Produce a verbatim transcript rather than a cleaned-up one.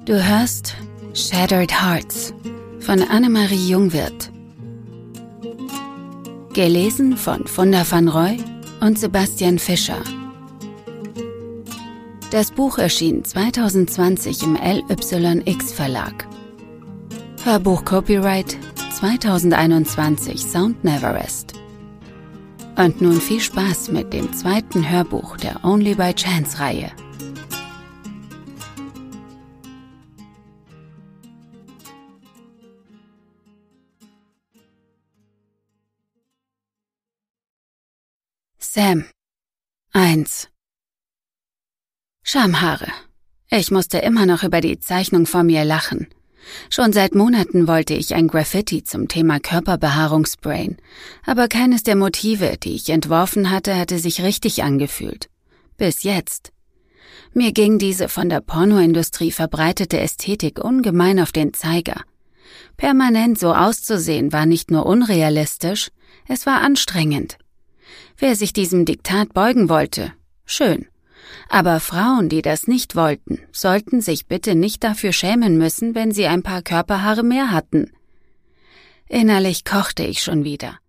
Du hörst Shattered Hearts von Annemarie Jungwirth. Gelesen von Funda van Roy und Sebastian Fischer. Das Buch erschien zwanzig zwanzig im L Y X Verlag. Hörbuch Copyright zwanzig einundzwanzig Sound Neverest. Und nun viel Spaß mit dem zweiten Hörbuch der Only by Chance-Reihe. Sam. eins. Schamhaare. Ich musste immer noch über die Zeichnung vor mir lachen. Schon seit Monaten wollte ich ein Graffiti zum Thema Körperbehaarung sprayen, aber keines der Motive, die ich entworfen hatte, hatte sich richtig angefühlt. Bis jetzt. Mir ging diese von der Pornoindustrie verbreitete Ästhetik ungemein auf den Zeiger. Permanent so auszusehen war nicht nur unrealistisch, es war anstrengend. Wer sich diesem Diktat beugen wollte, schön. Aber Frauen, die das nicht wollten, sollten sich bitte nicht dafür schämen müssen, wenn sie ein paar Körperhaare mehr hatten. Innerlich kochte ich schon wieder.